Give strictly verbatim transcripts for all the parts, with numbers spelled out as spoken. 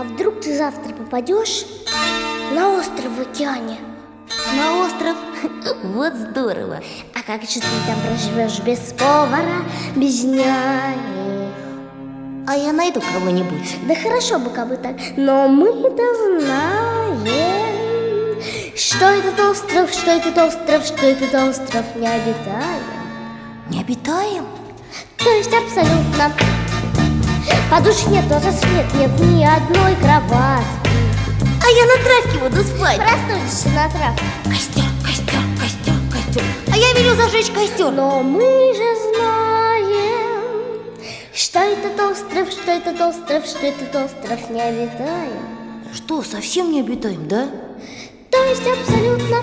А вдруг ты завтра попадешь на остров в океане? На остров? Вот здорово. А как же ты там проживешь без повара, без няни? А я найду кого-нибудь. Да хорошо бы, как бы так. Но мы-то знаем, что этот остров, что этот остров, что этот остров необитаем. Необитаем? То есть абсолютно. Подушек нет, тоже свет нет, ни одной кровати. А я на травке буду спать. Простудишься на травке. Костер, костер, костер, костер. А я велю зажечь костер. Но мы же знаем, что этот остров, что этот остров, что этот остров необитаем. Что, совсем не обитаем, да? То есть абсолютно.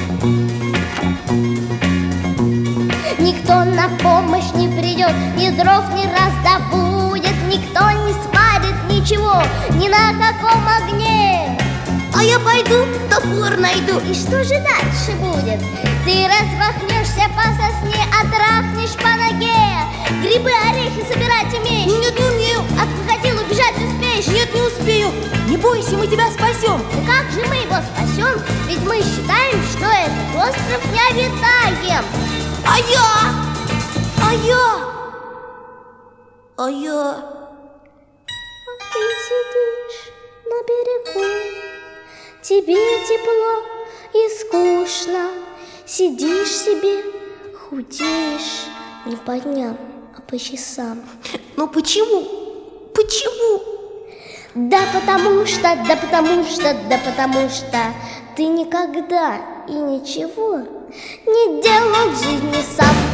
Никто на помощь не придет, ни дров не раздобудет, никто не сварит ничего, ни на каком огне. А я пойду, топор найду. И что же дальше будет? Ты размахнешься по сосне, отрахнешь по ноге. Грибы, орехи собирать умеешь? Нет, не умею. От крокодила убежать успеешь? Нет, не успею. Не бойся, мы тебя спасем. Ну как же мы его спасем? Ведь мы считаем, что этот остров необитаем. А я? А я? А я? Ты сидишь на берегу, тебе тепло и скучно. Сидишь себе, худеешь не по дням, а по часам. Ну почему? Почему? Да потому что, да потому что, да потому что ты никогда и ничего не делал в жизни сам.